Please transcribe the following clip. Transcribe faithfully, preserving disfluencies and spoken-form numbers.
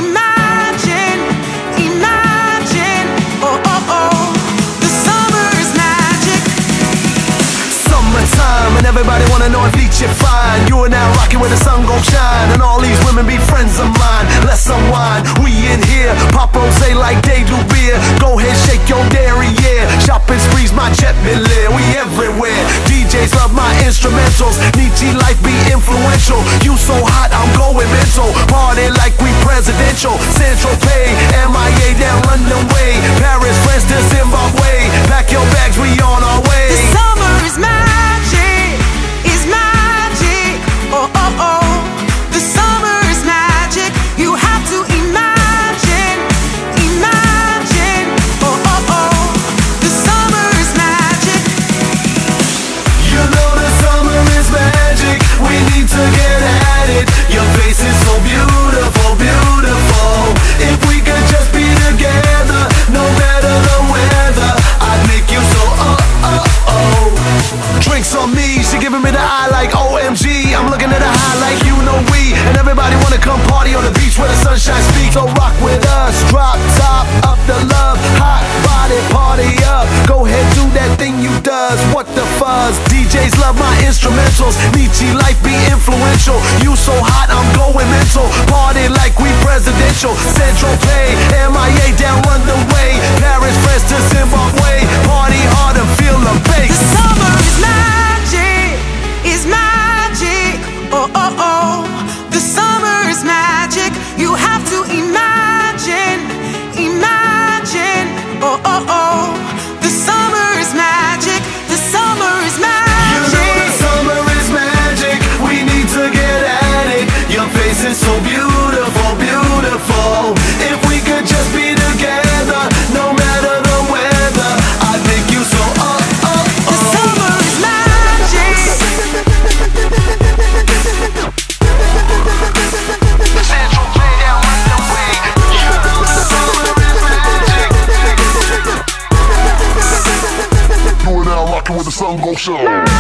imagine, imagine. Oh, oh, oh, the summer is magic. Summertime and everybody wanna know if Leech is fine. You are now rocking where the sun gon' shine, and all these women be friends of mine. Let's unwind, we in here, pop rose like they do beer. Go ahead, shake your dairy, yeah. Shopping sprees, my jet Belair, we everywhere. D Js love my instrumentals, Nietzsche life be influential. You so hot, I'm going mental. Party like we presidential. Central Pay, M I A down London Way, Paris, France to Zimbabwe. Pack your bags, we on our way. The summer is magic, is magic. Oh, oh, oh, the summer is magic. You have to imagine, imagine. Oh, oh, oh, the summer is magic. You know the summer is magic, we need to get at it. Your face is so beautiful, beautiful. If we could just be together, no matter the weather, I'd make you so oh, oh, oh. Drinks on me, she giving me the eye like O M G. I'm looking at a high like you know we. And everybody wanna come party on the beach where the sunshine speaks. So rock with us, drop top, up the love, hot body, party up. Go ahead, do that thing you does, what the fuzz. D Js love my instrumentals, Nietzsche life be influential. You so hot, I'm going mental. Party like we presidential. Central Pay, M I A down London Way, Paris, France to Zimbabwe. Party hard and feel the bass. The summer is magic, is magic. Oh, oh, oh, the summer is magic. You have to imagine, imagine. Oh, oh, oh, the summer is magic. The summer is magic. You know the summer is magic, we need to get at it. Your face is so beautiful, beautiful. If we could just be together, no matter the weather, I'd make you so oh, oh, oh. The summer is magic. Central Pay down London Way. You know the summer is magic. You are now rocking with the sun gon' shine.